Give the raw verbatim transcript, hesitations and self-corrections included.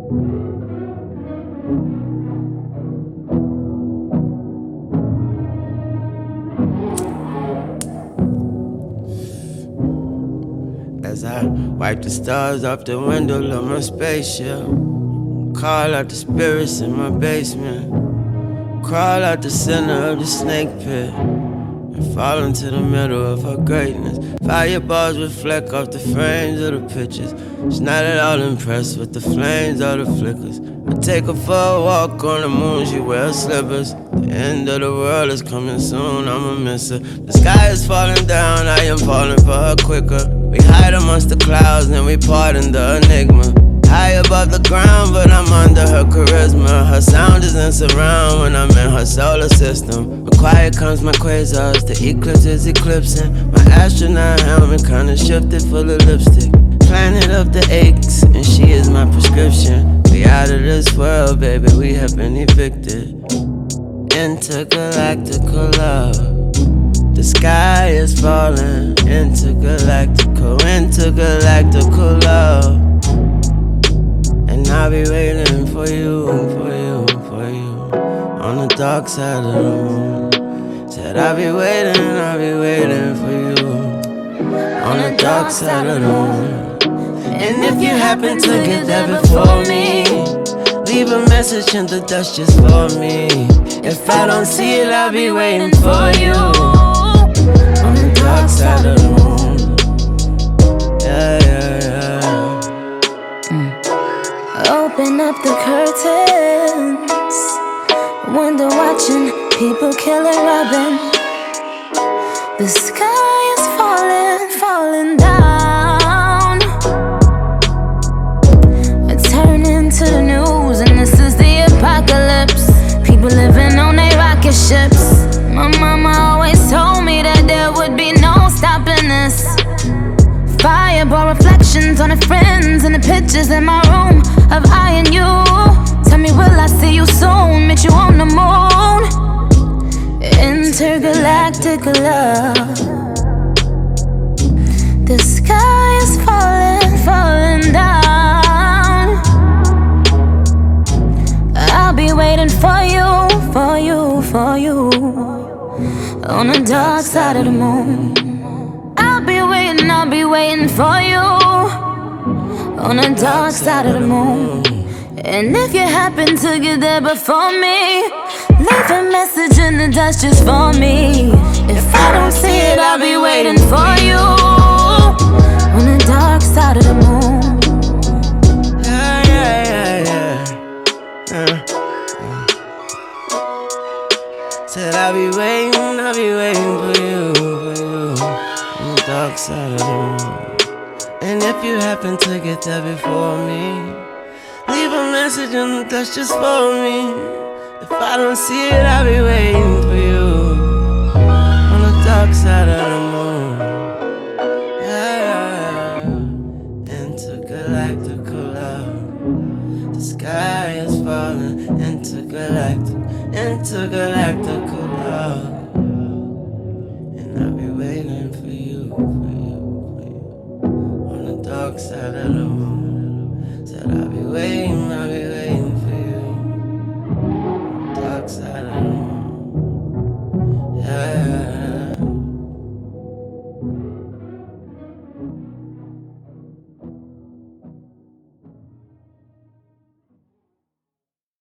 As I wipe the stars off the window of my spaceship, call out the spirits in my basement, crawl out the center of the snake pit, and fall into the middle of her greatness. Fireballs reflect off the frames of the pictures. She's not at all impressed with the flames or the flickers. I take her for a walk on the moon, she wears slippers. The end of the world is coming soon, I'ma miss her. The sky is falling down, I am falling for her quicker. We hide amongst the clouds and we pardon the enigma. High above the ground, but I'm under her charisma. Her sound is in surround when I'm in her solar system. When quiet comes my quasars, the eclipse is eclipsing. My astronaut helmet kinda shifted full of lipstick. Planet of the aches, and she is my prescription. We out of this world, baby, we have been evicted. Intergalactical love. The sky is falling. Intergalactical, intergalactical love. And I'll be waiting for you, for you, for you on the dark side of the moon. Said I'll be waiting, I'll be waiting for you on the dark side of the moon. And if you happen to get there before me, leave a message in the dust just for me. If I don't see it, I'll be waiting for you on the dark side of the moon. Yeah, yeah, yeah. Mm. Open up the curtains, window watching people killing, robbing. The sky is falling, falling down. I turn into the news and this is the apocalypse. People living on their rocket ships. My mama always told me that there would be no stopping this. Fireball reflections on the friends and the pictures in my room of I and you. Tell me, will I see you soon? Meet you on the moon. Intergalactic love. The sky is falling, falling down. I'll be waiting for you, for you, for you on the dark side of the moon. I'll be waiting, I'll be waiting for you on the dark side of the moon. And if you happen to get there before me, leave a message in the dust just for me. If I don't see it, I'll be waiting for you on the dark side of the moon. Yeah, yeah, yeah, yeah. Uh, uh. Said I'll be waiting, I'll be waiting for you, for you on the dark side of the moon. And if you happen to get there before me, leave a message in the dust just for me. If I don't see it, I'll be waiting for you on the dark side of the moon. Yeah, intergalactical love. The sky is falling. Intergalactic, intergalactical love.